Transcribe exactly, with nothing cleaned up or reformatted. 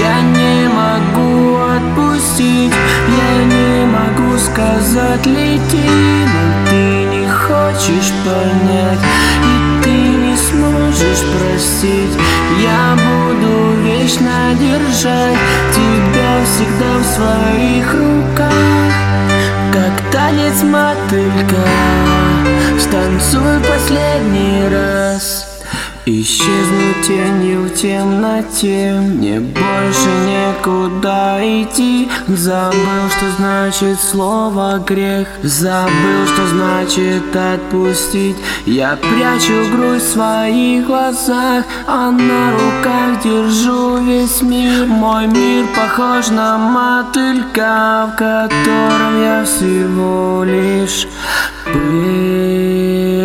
Я не могу отпустить, я не могу сказать лети, но ты не хочешь понять, и ты не сможешь простить. Я буду вечно держать тебя всегда в своих руках, как танец мотылька. Станцуй последний раз. Исчезну тенью в темноте, мне больше некуда идти. Забыл, что значит слово грех, забыл, что значит отпустить. Я прячу грусть в своих глазах, а на руках держу весь мир. Мой мир похож на мотылька, в котором я всего лишь пыль.